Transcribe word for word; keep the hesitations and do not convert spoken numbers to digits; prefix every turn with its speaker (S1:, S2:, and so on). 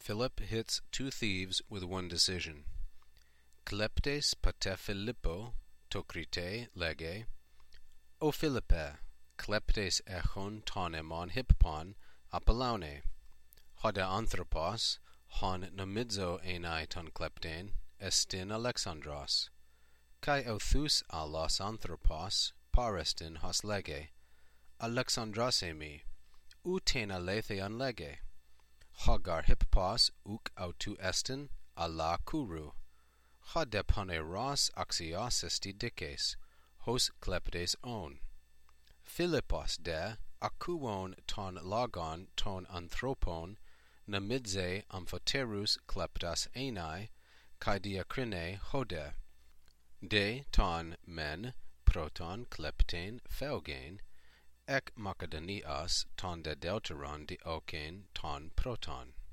S1: Philip hits two thieves with one decision. Kleptes pate Philippo tokrite lege. O Philippe, kleptes echon tonemon hippon apelaune. Hode anthropos, hon nomidzo enai ton kleptein, estin Alexandros. Kai authus alos anthropos, parestin hos lege. Alexandrasemi, uten aletheon lege. Hogar hippos uk autu estin, alla kuru. Hode poneros axios esti dices, hos kleptes on. Philippos de, akuon ton logon ton anthropon, namidze amphoterus kleptas enai, kai diakrine hode. De ton men, proton kleptein theogein, ek Macedonias ton de deuteron diokein ton proton.